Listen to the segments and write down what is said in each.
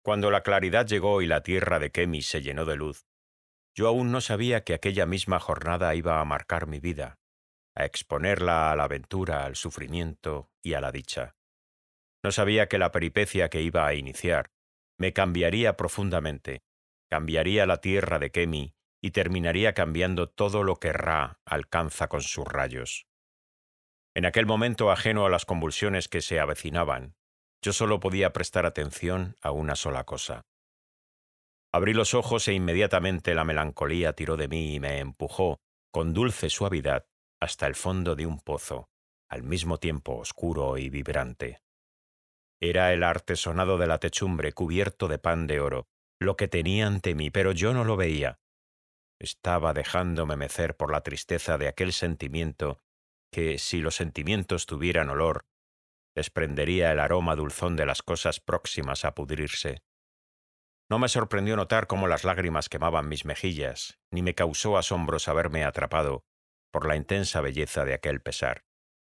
Cuando la claridad llegó y la tierra de Kemi se llenó de luz, yo aún no sabía que aquella misma jornada iba a marcar mi vida, a exponerla a la aventura, al sufrimiento y a la dicha. No sabía que la peripecia que iba a iniciar me cambiaría profundamente, cambiaría la tierra de Kemi y terminaría cambiando todo lo que Ra alcanza con sus rayos. En aquel momento ajeno a las convulsiones que se avecinaban, yo solo podía prestar atención a una sola cosa. Abrí los ojos e inmediatamente la melancolía tiró de mí y me empujó, con dulce suavidad, hasta el fondo de un pozo, al mismo tiempo oscuro y vibrante. Era el artesonado de la techumbre cubierto de pan de oro, lo que tenía ante mí, pero yo no lo veía. Estaba dejándome mecer por la tristeza de aquel sentimiento que, si los sentimientos tuvieran olor, desprendería el aroma dulzón de las cosas próximas a pudrirse. No me sorprendió notar cómo las lágrimas quemaban mis mejillas, ni me causó asombro saberme atrapado por la intensa belleza de aquel pesar.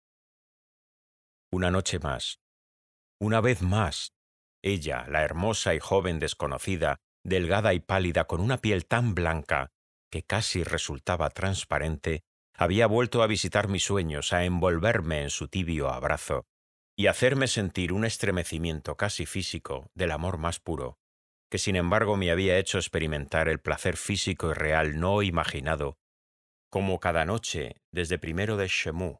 Una noche más, una vez más, ella, la hermosa y joven desconocida, delgada y pálida, con una piel tan blanca que casi resultaba transparente, había vuelto a visitar mis sueños, a envolverme en su tibio abrazo y hacerme sentir un estremecimiento casi físico del amor más puro, que sin embargo me había hecho experimentar el placer físico y real no imaginado, como cada noche desde primero de Shemú,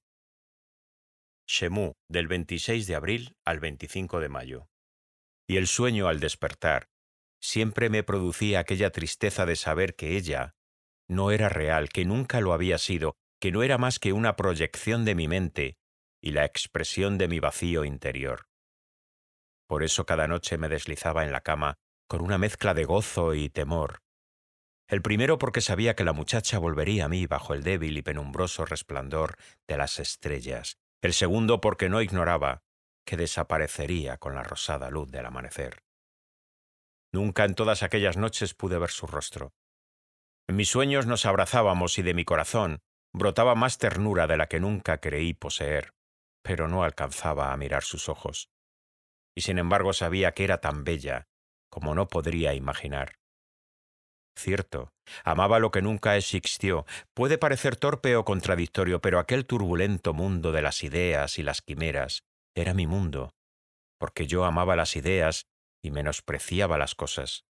del 26 de abril al 25 de mayo. Y el sueño al despertar siempre me producía aquella tristeza de saber que ella no era real, que nunca lo había sido, que no era más que una proyección de mi mente y la expresión de mi vacío interior. Por eso cada noche me deslizaba en la cama con una mezcla de gozo y temor. El primero porque sabía que la muchacha volvería a mí bajo el débil y penumbroso resplandor de las estrellas. El segundo porque no ignoraba que desaparecería con la rosada luz del amanecer. Nunca en todas aquellas noches pude ver su rostro. En mis sueños nos abrazábamos y de mi corazón brotaba más ternura de la que nunca creí poseer, pero no alcanzaba a mirar sus ojos. Y sin embargo sabía que era tan bella como no podría imaginar. Cierto, amaba lo que nunca existió. Puede parecer torpe o contradictorio, pero aquel turbulento mundo de las ideas y las quimeras era mi mundo, porque yo amaba las ideas y menospreciaba las cosas.